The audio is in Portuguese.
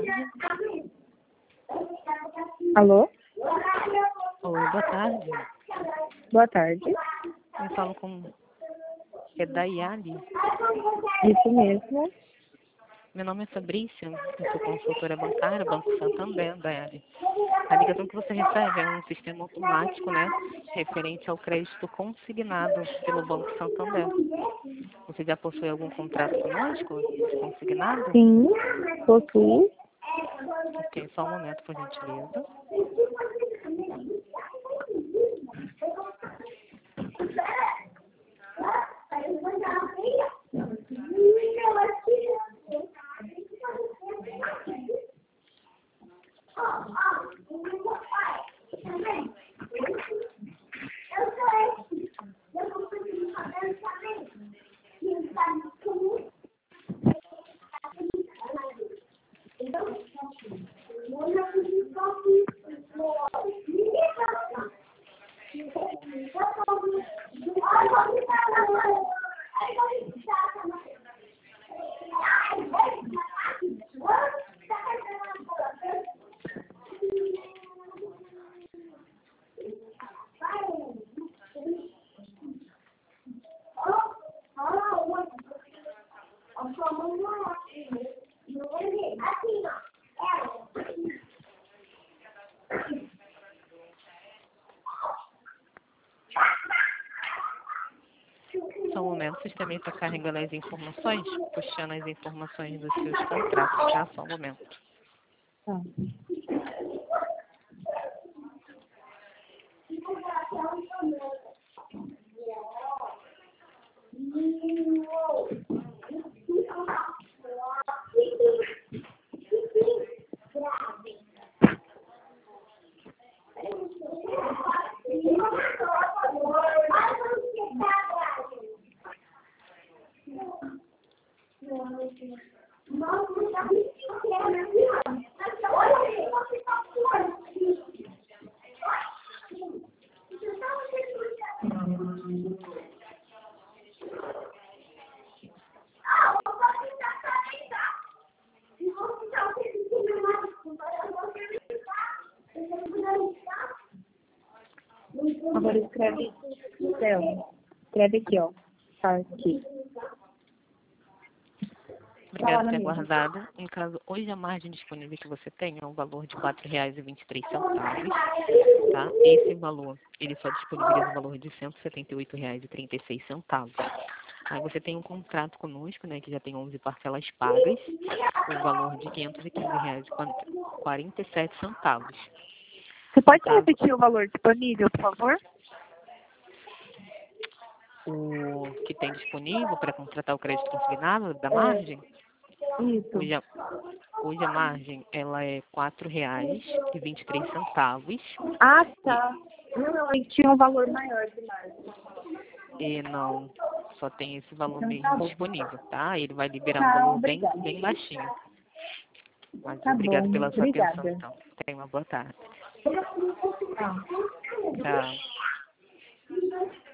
tarde. Alô? Oi, boa tarde. Boa tarde. Eu falo com... É Daiane. Isso mesmo. Meu nome é Fabrícia, eu sou consultora bancária, Banco Santander, Daiane. A ligação que você recebe é um sistema automático, né? Referente ao crédito consignado pelo Banco Santander. Você já possui algum contrato conosco, consignado? Sim, possuo. Ok, só um momento, por gentileza. Só um momento, o sistema está carregando as informações, puxando as informações dos seus contratos, tá? Só um momento. Tá. Agora escreve, escreve aqui, ó. Tá aqui. Obrigada por ter aguardado. Em caso, hoje a margem disponível que você tem é um valor de R$ 4,23, tá? Esse valor, ele só disponibiliza o valor de R$ 178,36. Aí você tem um contrato conosco, né, que já tem 11 parcelas pagas, o valor de R$ 515,47. Você pode Tá. repetir o valor disponível, por favor? O que tem disponível para contratar o crédito consignado da margem, Isso. hoje a margem ela é R$ 4,23. Ah, tá. Não, aí tinha um valor maior de margem. E não, só tem esse valor Então, tá mesmo bom. disponível, tá? Ele vai liberar um Tá, valor obrigada. bem baixinho. Mas Tá obrigado bom, pela sua atenção, obrigada. então. Tenha uma boa tarde. Tá. Tchau.